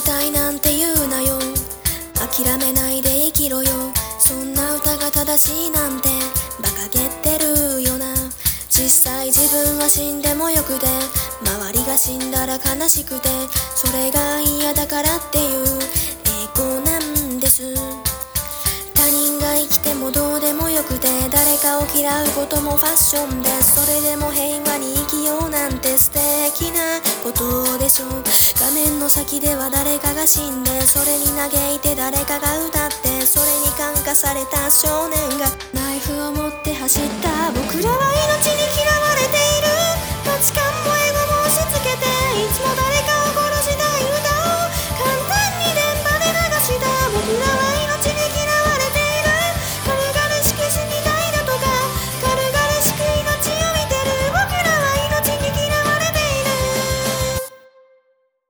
たいなんて言うなよ、諦めないで生きろよ。そんな歌が正しいなんて馬鹿げてるよな。実際自分は死んでもよくて、周りが死んだら悲しくて、それが嫌だからっていう栄光なんです。他人が生きてもどうでもよくて、誰かを嫌うこともファッションです。それでも平和に生きようなんて素敵なことでしょう。画面の先では誰かが死んで、それに嘆いて誰かが歌って、それに感化された少年がナイフを持って走った。僕らは命に嫌わ